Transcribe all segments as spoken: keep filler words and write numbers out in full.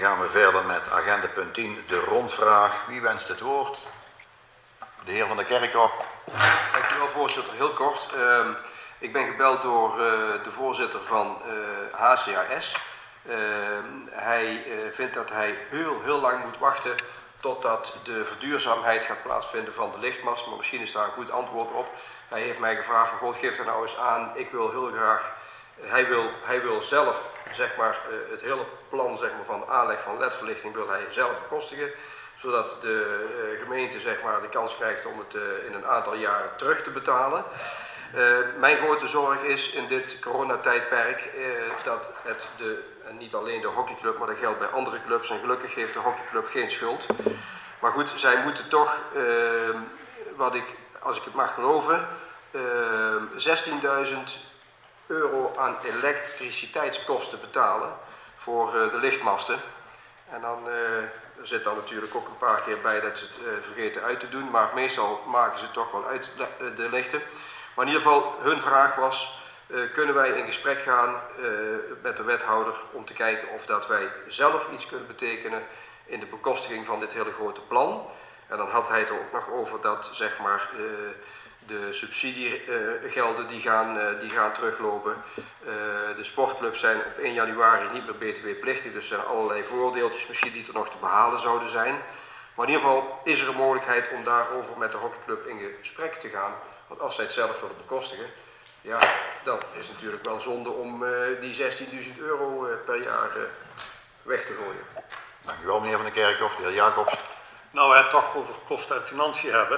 Dan gaan we verder met agenda punt tien, de rondvraag. Wie wenst het woord? De heer Van der Kerkhof. Dank u wel, voorzitter. Heel kort. Uh, ik ben gebeld door uh, de voorzitter van uh, H C A S. Uh, hij uh, vindt dat hij heel, heel lang moet wachten totdat de verduurzaamheid gaat plaatsvinden van de lichtmast. Maar misschien is daar een goed antwoord op. Hij heeft mij gevraagd van, God, geef er nou eens aan. Ik wil heel graag, hij wil, hij wil zelf, zeg maar, uh, het hele plan, zeg maar, van aanleg van L E D-verlichting wil hij zelf bekostigen. Zodat de uh, gemeente, zeg maar, de kans krijgt om het uh, in een aantal jaren terug te betalen. Uh, mijn grote zorg is in dit coronatijdperk uh, dat het, de, en niet alleen de hockeyclub, maar dat geldt bij andere clubs. En gelukkig heeft de hockeyclub geen schuld. Maar goed, zij moeten toch, uh, wat ik, als ik het mag geloven, uh, zestienduizend euro aan elektriciteitskosten betalen voor uh, de lichtmasten. En dan uh, er zit dan natuurlijk ook een paar keer bij dat ze het uh, vergeten uit te doen, maar meestal maken ze het toch wel uit de, de lichten. Maar in ieder geval, hun vraag was, uh, kunnen wij in gesprek gaan uh, met de wethouder om te kijken of dat wij zelf iets kunnen betekenen in de bekostiging van dit hele grote plan. En dan had hij het er ook nog over dat, zeg maar, uh, de subsidiegelden uh, die, gaan, uh, die gaan teruglopen. Uh, de sportclubs zijn op één januari niet meer B T W-plichtig, dus er zijn allerlei voordeeltjes misschien die er nog te behalen zouden zijn. Maar in ieder geval is er een mogelijkheid om daarover met de hockeyclub in gesprek te gaan. Want als zij het zelf willen bekostigen, ja, dan is het natuurlijk wel zonde om uh, die zestienduizend euro uh, per jaar uh, weg te gooien. Dank u wel, meneer Van der Kerkhof. De heer Jacobs. Nou, we het toch over kosten en financiën hebben.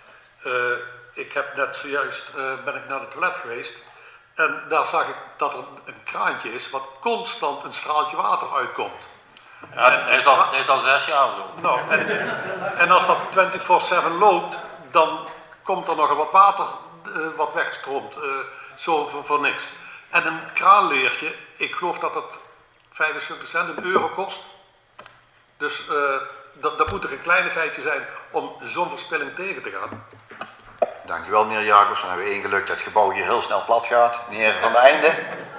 Uh, ik heb net zojuist uh, ben ik naar het toilet geweest en daar zag ik dat er een kraantje is wat constant een straaltje water uitkomt. Ja, dat is al, dat is al zes jaar zo. Nou, en, en als dat vierentwintig zeven loopt, dan komt er nog wat water uh, wat wegstroomt, uh, zo voor, voor niks. En een kraanleertje, ik geloof dat het vijfenzeventig cent, een euro kost. Dus uh, dat, dat moet er een kleinigheidje zijn om zo'n verspilling tegen te gaan. Dank u wel, meneer Jacobs. Dan hebben we één geluk dat het gebouw hier heel snel plat gaat. Meneer Van der Einde.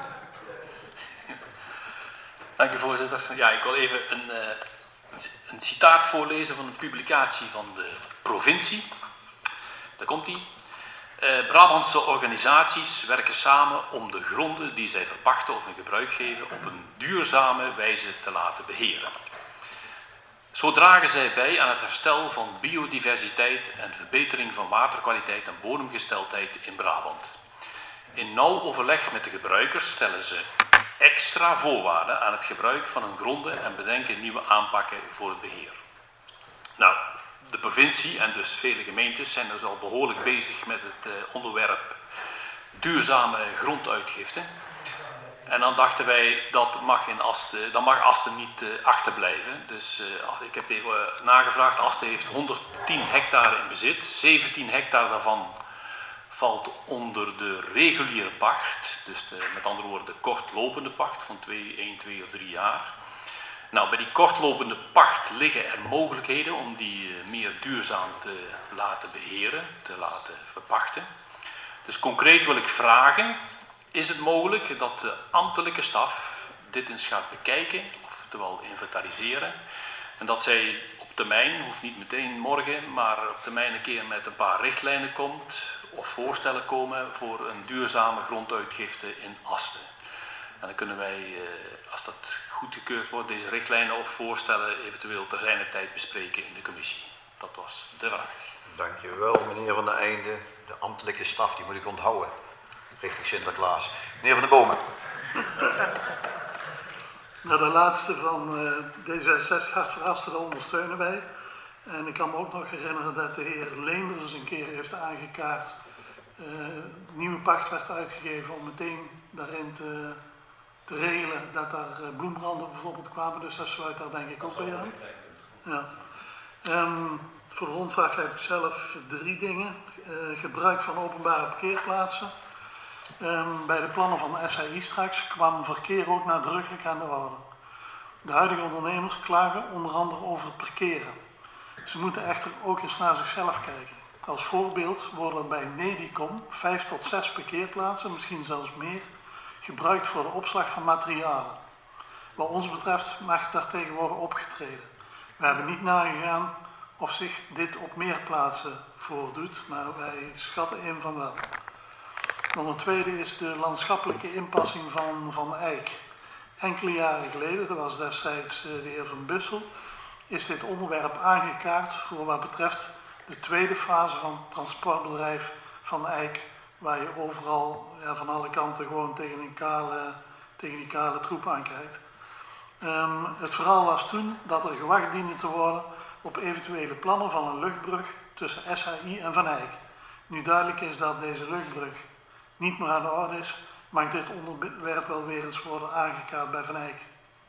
Dank u, voorzitter. Ja, ik wil even een, uh, een citaat voorlezen van een publicatie van de provincie. Daar komt ie. Uh, Brabantse organisaties werken samen om de gronden die zij verpachten of in gebruik geven op een duurzame wijze te laten beheren. Zo dragen zij bij aan het herstel van biodiversiteit en verbetering van waterkwaliteit en bodemgesteldheid in Brabant. In nauw overleg met de gebruikers stellen ze extra voorwaarden aan het gebruik van hun gronden en bedenken nieuwe aanpakken voor het beheer. Nou, de provincie en dus vele gemeentes zijn dus al behoorlijk bezig met het uh, onderwerp duurzame gronduitgifte. En dan dachten wij, dat mag in Asten, dan mag Asten niet uh, achterblijven. Dus uh, als, ik heb even uh, nagevraagd, Asten heeft honderdtien hectare in bezit. zeventien hectare daarvan valt onder de reguliere pacht. Dus de, met andere woorden de kortlopende pacht van twee, één, twee of drie jaar. Nou, bij die kortlopende pacht liggen er mogelijkheden om die uh, meer duurzaam te laten beheren, te laten verpachten. Dus concreet wil ik vragen, is het mogelijk dat de ambtelijke staf dit eens gaat bekijken, oftewel inventariseren, en dat zij op termijn, hoeft niet meteen morgen, maar op termijn een keer met een paar richtlijnen komt, of voorstellen komen voor een duurzame gronduitgifte in Asten. En dan kunnen wij, als dat goedgekeurd wordt, deze richtlijnen of voorstellen eventueel ter zijner tijd bespreken in de commissie. Dat was de vraag. Dank u wel, meneer Van der Einde. De ambtelijke staf, die moet ik onthouden. Richting Sinterklaas. Meneer Van der Bomen. Nou, de laatste van uh, D zesenzestig hartverhasten ondersteunen wij. En ik kan me ook nog herinneren dat de heer Leenders een keer heeft aangekaart. Uh, nieuwe pacht werd uitgegeven om meteen daarin te, te regelen dat daar uh, bloembranden bijvoorbeeld kwamen. Dus dat sluit daar denk ik ook bij aan. Ja. Um, voor de rondvraag heb ik zelf drie dingen. Uh, gebruik van openbare parkeerplaatsen. Um, bij de plannen van de S H I straks kwam verkeer ook nadrukkelijk aan de orde. De huidige ondernemers klagen onder andere over het parkeren. Ze moeten echter ook eens naar zichzelf kijken. Als voorbeeld worden bij Nedicom vijf tot zes parkeerplaatsen, misschien zelfs meer, gebruikt voor de opslag van materialen. Wat ons betreft mag daartegen worden opgetreden. We hebben niet nagegaan of zich dit op meer plaatsen voordoet, maar wij schatten in van wel. Dan het tweede is de landschappelijke inpassing van Van Eyck. Enkele jaren geleden, dat was destijds de heer Van Bussel, is dit onderwerp aangekaart voor wat betreft de tweede fase van het transportbedrijf Van Eyck, waar je overal ja, van alle kanten gewoon tegen, een kale, tegen die kale troep aankijkt. Um, het verhaal was toen dat er gewacht diende te worden op eventuele plannen van een luchtbrug tussen S H I en Van Eyck. Nu duidelijk is dat deze luchtbrug niet meer aan de orde is, mag dit onderwerp wel weer eens worden aangekaart bij Van Eyck.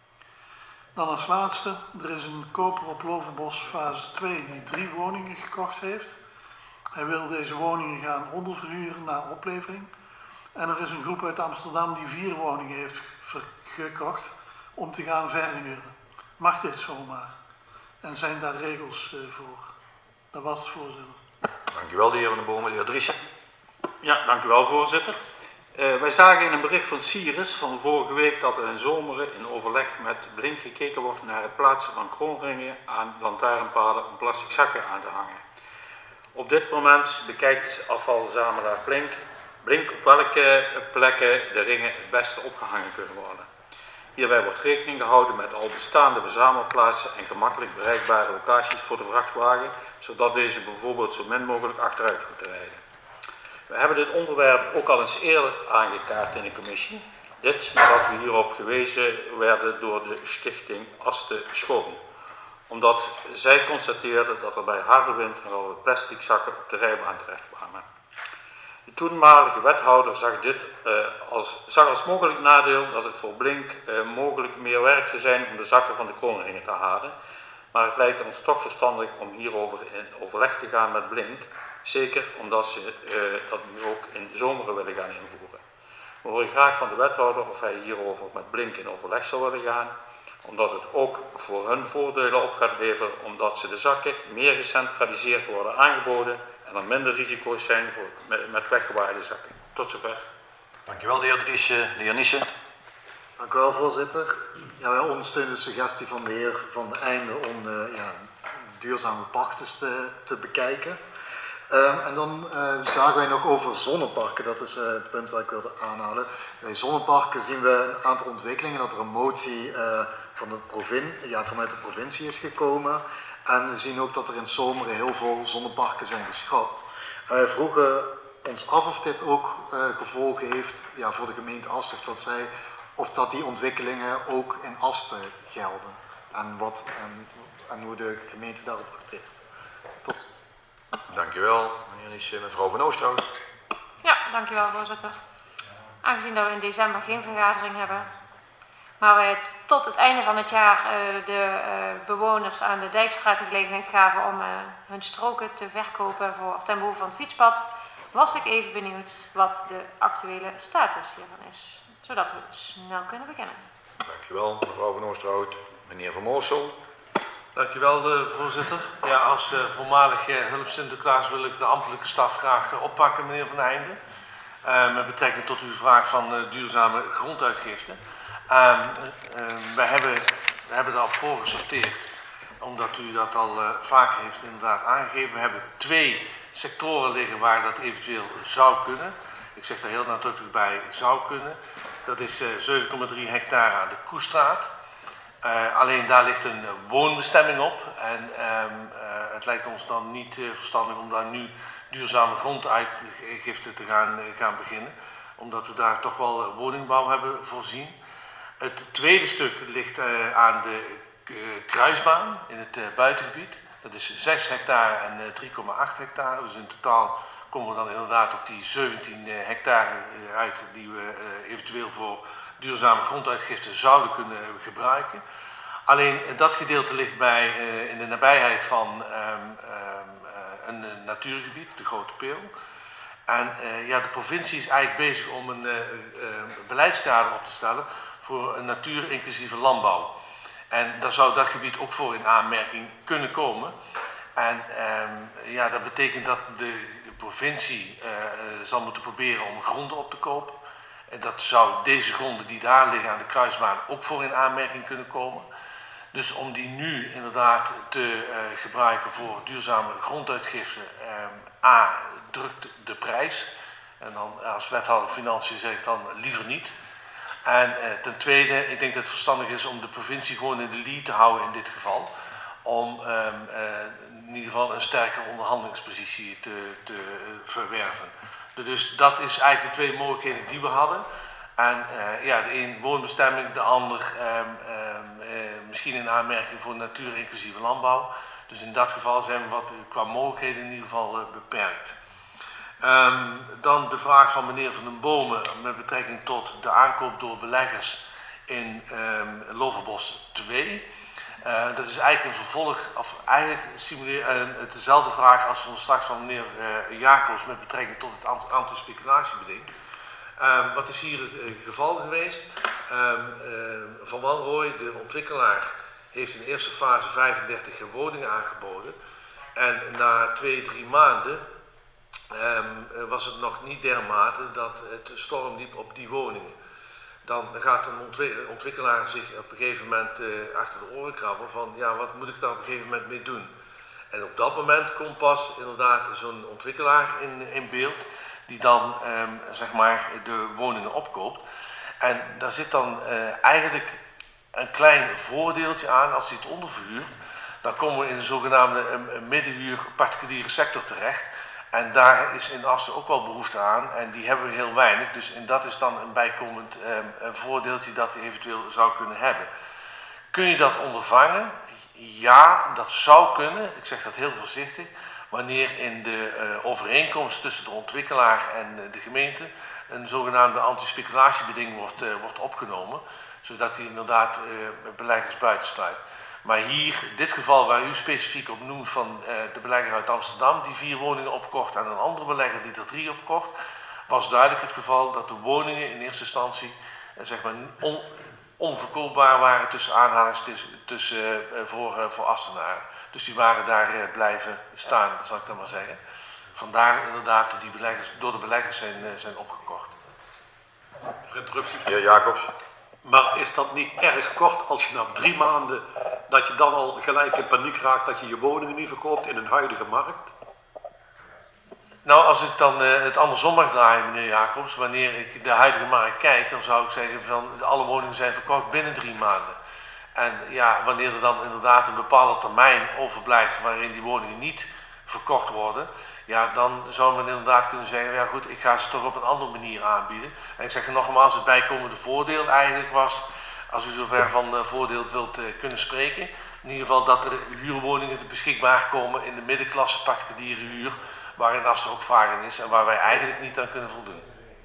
Dan als laatste, er is een koper op Loverbos fase twee die drie woningen gekocht heeft. Hij wil deze woningen gaan onderverhuren na oplevering. En er is een groep uit Amsterdam die vier woningen heeft gekocht om te gaan verhuren. Mag dit zomaar? En zijn daar regels uh, voor? Dat was het, voorzitter. Dankjewel, de heer Van den Bomen. De heer Driessen. Ja, dank u wel, voorzitter. Uh, wij zagen in een bericht van Sirius van vorige week dat er in Zomeren in overleg met Blink gekeken wordt naar het plaatsen van kroonringen aan lantaarnpalen om plastic zakken aan te hangen. Op dit moment bekijkt afvalverzamelaar Blink, Blink op welke plekken de ringen het beste opgehangen kunnen worden. Hierbij wordt rekening gehouden met al bestaande verzamelplaatsen en gemakkelijk bereikbare locaties voor de vrachtwagen, zodat deze bijvoorbeeld zo min mogelijk achteruit moeten rijden. We hebben dit onderwerp ook al eens eerder aangekaart in de commissie. Dit nadat we hierop gewezen werden door de stichting Aste Schoon. Omdat zij constateerden dat er bij harde wind nogal wat plastic zakken op de rijbaan terecht kwamen. De toenmalige wethouder zag dit uh, als, zag als mogelijk nadeel dat het voor Blink uh, mogelijk meer werk zou zijn om de zakken van de kroonringen te halen. Maar het lijkt ons toch verstandig om hierover in overleg te gaan met Blink. Zeker omdat ze uh, dat nu ook in de Zomeren willen gaan invoeren. We horen graag van de wethouder of hij hierover met Blink in overleg zou willen gaan. Omdat het ook voor hun voordelen op gaat leveren, omdat ze de zakken meer gecentraliseerd worden aangeboden en er minder risico's zijn voor, met, met weggewaaide zakken. Tot zover. Dankjewel, de heer Driessen. De heer Nissen. Dank u wel, voorzitter. Ja, wij ondersteunen de suggestie van de heer Van den Einde om uh, ja, duurzame pachters te, te bekijken. Uh, en dan uh, zagen wij nog over zonneparken, dat is uh, het punt waar ik wilde aanhalen. Bij zonneparken zien we een aantal ontwikkelingen, dat er een motie uh, van de provin, ja, vanuit de provincie is gekomen. En we zien ook dat er in Zomeren heel veel zonneparken zijn geschat. En wij vroegen ons af of dit ook uh, gevolgen heeft ja, voor de gemeente Asten, of dat, zij, of dat die ontwikkelingen ook in Asten gelden. En, wat, en, en hoe de gemeente daarop acteert. Tot. Dankjewel, meneer Nissen. Mevrouw Van Oosterhout. Ja, dankjewel, voorzitter. Aangezien dat we in december geen vergadering hebben, maar we tot het einde van het jaar uh, de uh, bewoners aan de Dijkstraat de gelegenheid gaven om uh, hun stroken te verkopen voor, ten behoeve van het fietspad, was ik even benieuwd wat de actuele status hiervan is, zodat we snel kunnen beginnen. Dankjewel, mevrouw Van Oosterhout. Meneer Van Moorsel. Dankjewel, uh, voorzitter. Ja, als uh, voormalig uh, hulp Sinterklaas wil ik de ambtelijke staf graag uh, oppakken, meneer Van Einde. Uh, met betrekking tot uw vraag van uh, duurzame gronduitgifte. Uh, uh, wij hebben, we hebben daarop voorgesorteerd, omdat u dat al uh, vaker heeft inderdaad aangegeven. We hebben twee sectoren liggen waar dat eventueel zou kunnen. Ik zeg daar heel nadrukkelijk bij, zou kunnen. Dat is uh, zeven komma drie hectare aan de Koestraat. Uh, alleen daar ligt een uh, woonbestemming op en um, uh, het lijkt ons dan niet uh, verstandig om daar nu duurzame gronduitgifte te gaan, uh, gaan beginnen, omdat we daar toch wel uh, woningbouw hebben voorzien. Het tweede stuk ligt uh, aan de uh, kruisbaan in het uh, buitengebied. Dat is zes hectare en uh, drie komma acht hectare, dus in totaal komen we dan inderdaad op die zeventien uh, hectare uh, uit die we uh, eventueel voor duurzame gronduitgifte zouden kunnen gebruiken. Alleen dat gedeelte ligt bij, uh, in de nabijheid van um, um, uh, een uh, natuurgebied, de Grote Peel. En uh, ja, de provincie is eigenlijk bezig om een uh, uh, beleidskader op te stellen voor een natuur-inclusieve landbouw. En daar zou dat gebied ook voor in aanmerking kunnen komen. En um, ja, dat betekent dat de, de provincie uh, uh, zal moeten proberen om gronden op te kopen. En dat zou deze gronden die daar liggen aan de kruisbaan ook voor in aanmerking kunnen komen. Dus om die nu inderdaad te uh, gebruiken voor duurzame gronduitgifte, um, A, drukt de prijs. En dan als wethouder Financiën zeg ik dan liever niet. En uh, ten tweede, ik denk dat het verstandig is om de provincie gewoon in de lead te houden in dit geval. Om um, uh, in ieder geval een sterke onderhandelingspositie te, te uh, verwerven. Dus dat is eigenlijk de twee mogelijkheden die we hadden. En uh, ja, de een woonbestemming, de ander um, um, uh, misschien in aanmerking voor natuur inclusieve landbouw. Dus in dat geval zijn we wat qua mogelijkheden in ieder geval uh, beperkt. Um, dan de vraag van meneer Van den Bomen met betrekking tot de aankoop door beleggers in um, Loverbos twee. Uh, dat is eigenlijk een vervolg, of eigenlijk simuleer, uh, het dezelfde vraag als van straks van meneer uh, Jacobs met betrekking tot het anti-speculatiebeding. Um, wat is hier het uh, geval geweest? Um, uh, van Wanrooy, de ontwikkelaar, heeft in de eerste fase vijfendertig woningen aangeboden. En na twee, drie maanden um, was het nog niet dermate dat het storm liep op die woningen. Dan gaat een ontwikkelaar zich op een gegeven moment uh, achter de oren krabben van ja, wat moet ik daar op een gegeven moment mee doen? En op dat moment komt pas inderdaad zo'n ontwikkelaar in, in beeld die dan um, zeg maar de woningen opkoopt. En daar zit dan uh, eigenlijk een klein voordeeltje aan als hij het onderverhuurt. Dan komen we in de zogenaamde um, middenhuur particuliere sector terecht. En daar is in Asten ook wel behoefte aan en die hebben we heel weinig. Dus en dat is dan een bijkomend um, een voordeeltje dat hij eventueel zou kunnen hebben. Kun je dat ondervangen? Ja, dat zou kunnen. Ik zeg dat heel voorzichtig. Wanneer in de uh, overeenkomst tussen de ontwikkelaar en uh, de gemeente een zogenaamde anti-speculatiebeding wordt, uh, wordt opgenomen. Zodat die inderdaad uh, beleggers buitensluit. Maar hier, dit geval waar u specifiek op noemt van uh, de belegger uit Amsterdam die vier woningen opkocht en een andere belegger die er drie opkocht, was duidelijk het geval dat de woningen in eerste instantie uh, zeg maar on, onverkoopbaar waren tussen aanhalingstekens tussen, uh, voor, uh, voor Astenaren. Dus die waren daar uh, blijven staan, zal ik dan maar zeggen. Vandaar inderdaad dat die beleggers door de beleggers zijn, uh, zijn opgekocht. Interruptie. Heer Jacobs. Maar is dat niet erg kort als je na drie maanden, dat je dan al gelijk in paniek raakt dat je je woningen niet verkoopt in een huidige markt? Nou, als ik dan uh, het andersom mag draaien, meneer Jacobs, wanneer ik de huidige markt kijk, dan zou ik zeggen van alle woningen zijn verkocht binnen drie maanden. En ja, wanneer er dan inderdaad een bepaalde termijn overblijft waarin die woningen niet verkocht worden, ja, dan zou men inderdaad kunnen zeggen, ja goed, ik ga ze toch op een andere manier aanbieden. En ik zeg nogmaals, het bijkomende voordeel eigenlijk was, als u zover van uh, voordeel wilt uh, kunnen spreken, in ieder geval dat er huurwoningen beschikbaar komen in de middenklasse particuliere huur, waarin Asten ook vaak in is en waar wij eigenlijk niet aan kunnen voldoen.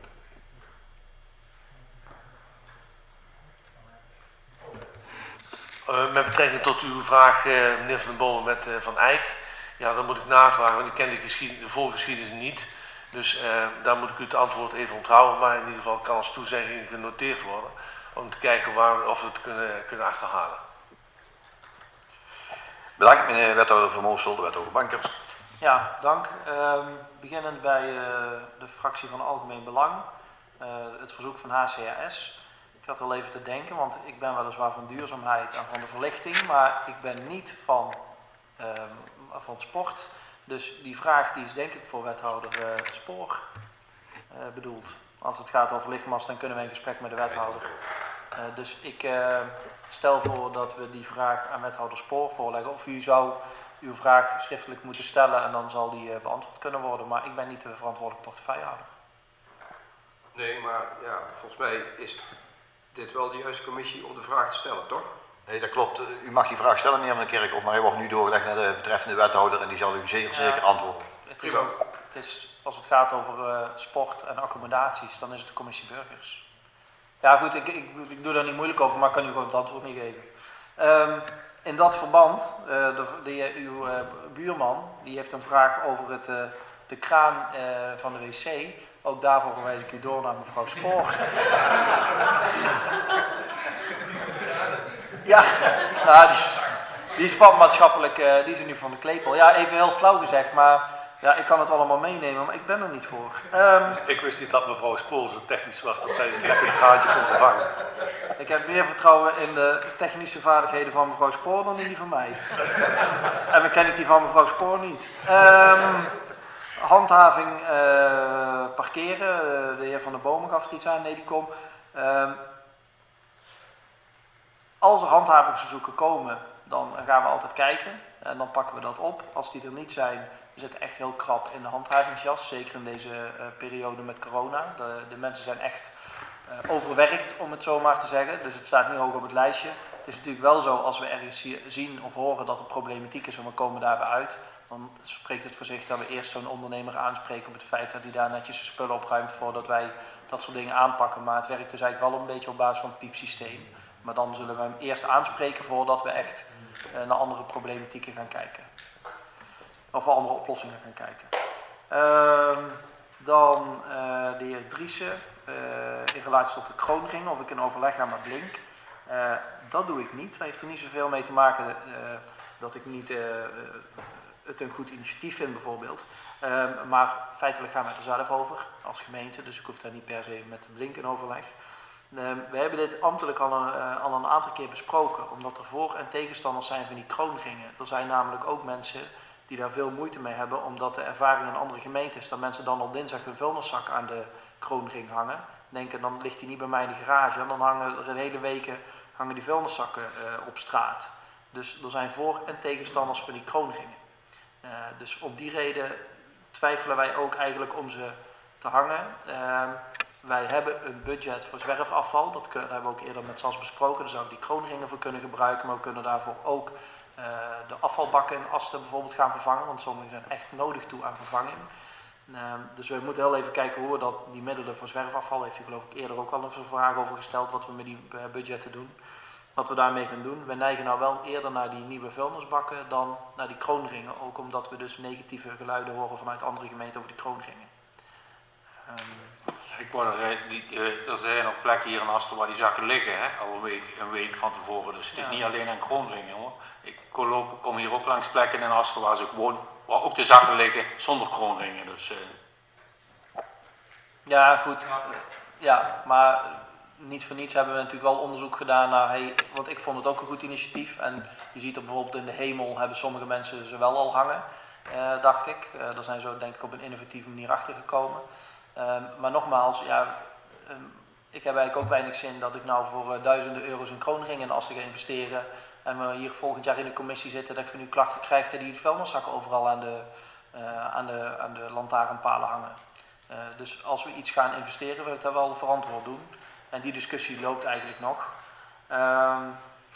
Uh, met betrekking tot uw vraag, uh, meneer Van den Bomen met uh, Van Eyck, ja, dan moet ik navragen, want ik ken de, de voorgeschiedenis niet. Dus uh, daar moet ik u het antwoord even onthouden, maar in ieder geval kan als toezegging genoteerd worden, om te kijken waar, of we het kunnen, kunnen achterhalen. Bedankt meneer wethouder Van Moorsel, de wethouder Bankers. Ja, dank. Uh, beginnend bij uh, de fractie van Algemeen Belang, uh, het verzoek van H C A S. Ik had wel even te denken, want ik ben weliswaar van duurzaamheid en van de verlichting, maar ik ben niet van, uh, van sport. Dus die vraag die is denk ik voor wethouder uh, Spoor uh, bedoeld. Als het gaat over lichtmast, dan kunnen we in gesprek met de wethouder. Uh, dus ik uh, stel voor dat we die vraag aan wethouder Spoor voorleggen. Of u zou uw vraag schriftelijk moeten stellen en dan zal die uh, beantwoord kunnen worden. Maar ik ben niet de verantwoordelijk portefeuillehouder. Nee, maar ja, volgens mij is dit wel de juiste commissie om de vraag te stellen, toch? Nee, dat klopt. U mag die vraag stellen, meneer Van der Kerkhof, maar hij wordt nu doorgelegd naar de betreffende wethouder en die zal u zeer zeker antwoorden. Het is, ook, het is, als het gaat over uh, sport en accommodaties, dan is het de commissie burgers. Ja goed, ik, ik, ik doe daar niet moeilijk over, maar ik kan u gewoon het antwoord niet geven. Um, in dat verband, uh, de, de, uw uh, buurman, die heeft een vraag over het, uh, de kraan uh, van de wc. Ook daarvoor verwijs ik u door naar mevrouw Spoor. Ja, nou, die, is, die is van maatschappelijk, uh, die is nu van de Klepel. Ja, even heel flauw gezegd, maar ja, ik kan het allemaal meenemen, maar ik ben er niet voor. Um, ik wist niet dat mevrouw Spoel zo technisch was dat zij lekker een gaatje kon vervangen. Ik heb meer vertrouwen in de technische vaardigheden van mevrouw Spoor dan in die van mij. En dan ken ik die van mevrouw Spoor niet. Um, handhaving uh, parkeren, uh, de heer Van der Bomen gaf er iets aan, nee die komt. Um, als er handhavingsverzoeken komen, dan gaan we altijd kijken en dan pakken we dat op. Als die er niet zijn, we zitten echt heel krap in de handhavingsjas, zeker in deze uh, periode met corona. De, de mensen zijn echt uh, overwerkt, om het zo maar te zeggen, dus het staat niet hoog op het lijstje. Het is natuurlijk wel zo, als we ergens zien of horen dat er problematiek is en we komen daarbij uit, dan spreekt het voor zich dat we eerst zo'n ondernemer aanspreken op het feit dat hij daar netjes zijn spullen opruimt voordat wij dat soort dingen aanpakken. Maar het werkt dus eigenlijk wel een beetje op basis van het piepsysteem. Maar dan zullen we hem eerst aanspreken voordat we echt uh, naar andere problematieken gaan kijken. Of andere oplossingen gaan kijken. Uh, dan uh, de heer Driessen, uh, in relatie tot de kroonring, of ik in overleg ga met Blink. Uh, dat doe ik niet. Dat heeft er niet zoveel mee te maken uh, dat ik niet uh, uh, het een goed initiatief vind bijvoorbeeld. Uh, maar feitelijk gaan we het er zelf over als gemeente, dus ik hoef daar niet per se met Blink in overleg. Uh, we hebben dit ambtelijk al een, uh, al een aantal keer besproken, omdat er voor- en tegenstanders zijn van die kroonringen. Er zijn namelijk ook mensen die daar veel moeite mee hebben, omdat de ervaring in andere gemeenten is dat mensen dan op dinsdag hun vuilniszak aan de kroonring hangen. Denken, dan ligt die niet bij mij in de garage en dan hangen er een hele weken hangen die vuilniszakken uh, op straat. Dus er zijn voor- en tegenstanders van die kroonringen. Uh, dus op die reden twijfelen wij ook eigenlijk om ze te hangen. Uh, wij hebben een budget voor zwerfafval, dat, kunnen, dat hebben we ook eerder met S A S besproken, daar zouden we die kroonringen voor kunnen gebruiken, maar we kunnen daarvoor ook uh, de afvalbakken en asten bijvoorbeeld gaan vervangen, want sommige zijn echt nodig toe aan vervanging. Uh, dus we moeten heel even kijken hoe we dat, die middelen voor zwerfafval, heeft u geloof ik eerder ook al een vraag over gesteld, wat we met die uh, budgetten doen. Wat we daarmee gaan doen. We neigen nou wel eerder naar die nieuwe vuilnisbakken dan naar die kroonringen. Ook omdat we dus negatieve geluiden horen vanuit andere gemeenten over die kroonringen. Um, Ik word er, die, uh, er zijn ook plekken hier in Asten waar die zakken liggen, hè? Al een week, een week van tevoren. Dus het is ja. niet alleen aan kroonringen hoor. Ik kom, kom hier ook langs plekken in Asten waar ze ook woon, waar ook de zakken liggen zonder kroonringen. Dus, uh... Ja goed, ja, maar niet voor niets hebben we natuurlijk wel onderzoek gedaan naar, hey, want ik vond het ook een goed initiatief. En je ziet er bijvoorbeeld in de hemel hebben sommige mensen ze wel al hangen, uh, dacht ik. Uh, daar zijn ze denk ik op een innovatieve manier achter gekomen. Um, maar nogmaals, ja, um, ik heb eigenlijk ook weinig zin dat ik nou voor uh, duizenden euro's in kroonringen in Asten ga investeren en we hier volgend jaar in de commissie zitten dat ik van u klachten krijg dat die vuilniszakken overal aan de, uh, aan de, aan de lantaarnpalen hangen. Uh, dus als we iets gaan investeren wil ik dat wel verantwoord doen. En die discussie loopt eigenlijk nog. Um,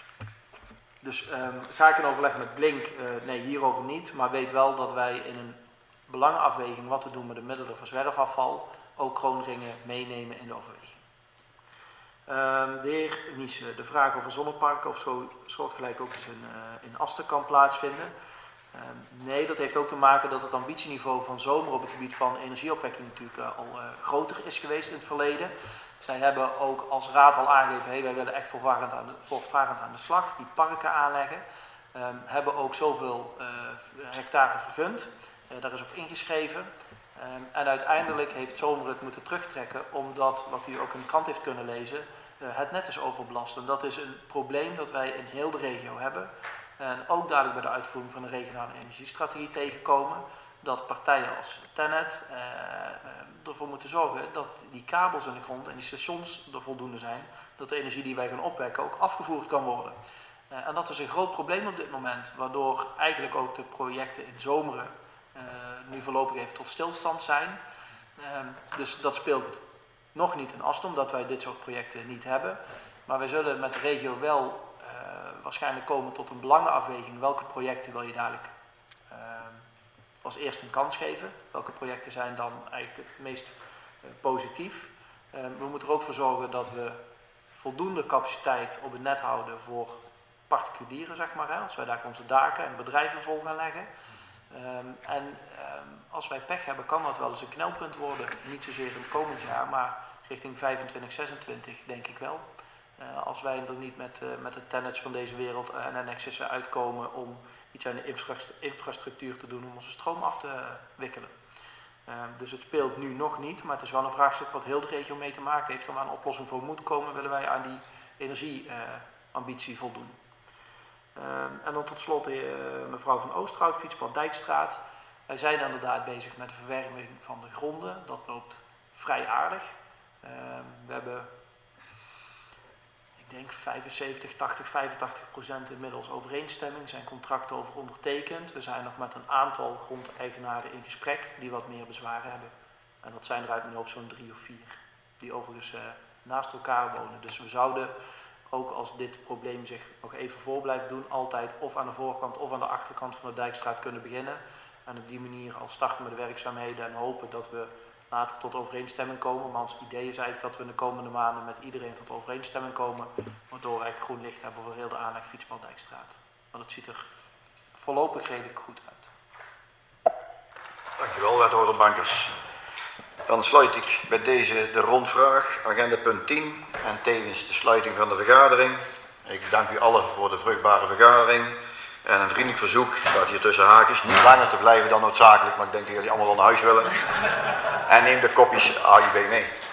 dus um, ga ik in overleg met Blink? Uh, nee, hierover niet. Maar weet wel dat wij in een belangenafweging wat we doen met de middelen voor zwerfafval ook kroonringen meenemen in de overweging. Um, de heer Nies, de vraag over zonneparken of zo soortgelijk ook eens in, uh, in Asten kan plaatsvinden. Um, nee, dat heeft ook te maken dat het ambitieniveau van Zomer op het gebied van energieopwekking natuurlijk uh, al uh, groter is geweest in het verleden. Zij hebben ook als raad al aangegeven, hey, wij willen echt voortvarend aan de, voortvarend aan de slag, die parken aanleggen. Um, hebben ook zoveel uh, hectare vergund, uh, daar is op ingeschreven. Um, en uiteindelijk heeft Zomer het moeten terugtrekken, omdat, wat u ook in de krant heeft kunnen lezen, uh, het net is overbelast. En dat is een probleem dat wij in heel de regio hebben. En ook dadelijk bij de uitvoering van de regionale energiestrategie tegenkomen. Dat partijen als Tennet eh, ervoor moeten zorgen dat die kabels in de grond en die stations er voldoende zijn. Dat de energie die wij gaan opwekken ook afgevoerd kan worden. Uh, en dat is een groot probleem op dit moment. Waardoor eigenlijk ook de projecten in Zomeren uh, nu voorlopig even tot stilstand zijn. Uh, dus dat speelt nog niet in Asten, omdat wij dit soort projecten niet hebben. Maar wij zullen met de regio wel uh, waarschijnlijk komen tot een belangenafweging. Welke projecten wil je dadelijk uh, als eerste een kans geven? Welke projecten zijn dan eigenlijk het meest uh, positief? Uh, we moeten er ook voor zorgen dat we voldoende capaciteit op het net houden voor particulieren, zeg maar. Hè? Als wij daar onze daken en bedrijven vol gaan leggen. Um, en um, als wij pech hebben, kan dat wel eens een knelpunt worden. Niet zozeer in het komend jaar, maar richting vijfentwintig, zesentwintig denk ik wel. Uh, als wij er niet met, uh, met de Tennants van deze wereld en Annexes uitkomen om iets aan de infra infrastructuur te doen om onze stroom af te uh, wikkelen. Uh, dus het speelt nu nog niet, maar het is wel een vraagstuk wat heel de regio mee te maken heeft. Om aan een oplossing voor moet komen, willen wij aan die energieambitie uh, voldoen. Uh, en dan tot slot uh, mevrouw van Oosterhout, fietspad Dijkstraat. Wij zijn inderdaad bezig met de verwerving van de gronden. Dat loopt vrij aardig. Uh, we hebben, ik denk vijfenzeventig, tachtig, vijfentachtig procent inmiddels overeenstemming. Er zijn contracten over ondertekend. We zijn nog met een aantal grondeigenaren in gesprek die wat meer bezwaren hebben. En dat zijn er uit mijn hoofd zo'n drie of vier. Die overigens uh, naast elkaar wonen. Dus we zouden, ook als dit probleem zich nog even voor blijft doen, altijd of aan de voorkant of aan de achterkant van de Dijkstraat kunnen beginnen. En op die manier al starten met de werkzaamheden en hopen dat we later tot overeenstemming komen. Maar ons idee is eigenlijk dat we in de komende maanden met iedereen tot overeenstemming komen. Waardoor we eigenlijk groen licht hebben voor heel de aanleg fietspad Dijkstraat. Want het ziet er voorlopig redelijk goed uit. Dankjewel, wethouder Bankers. Dan sluit ik bij deze de rondvraag, agenda punt tien en tevens de sluiting van de vergadering. Ik dank u allen voor de vruchtbare vergadering. En een vriendelijk verzoek, staat hier tussen haakjes, niet langer te blijven dan noodzakelijk, maar ik denk dat jullie allemaal wel naar huis willen. En neem de kopjes A I B mee.